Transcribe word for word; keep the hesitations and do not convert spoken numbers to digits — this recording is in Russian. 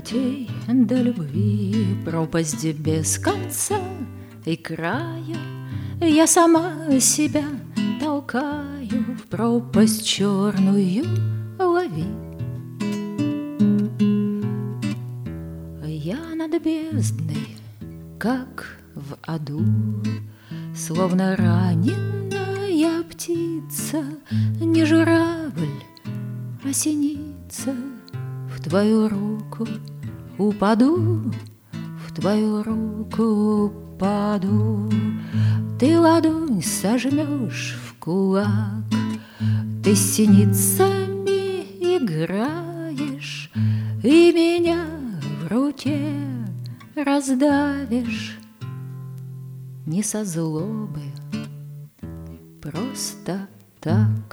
объятий до любви, пропасть без конца и края. Я сама себя толкаю в пропасть черную, лови. Я над бездной, как в аду, словно раненая птица, не журавль, а синица. В твою руку упаду, в твою руку упаду. Ты ладонь сожмешь в кулак, ты с синицами играешь и меня в руке раздавишь. Не со злобы, просто так.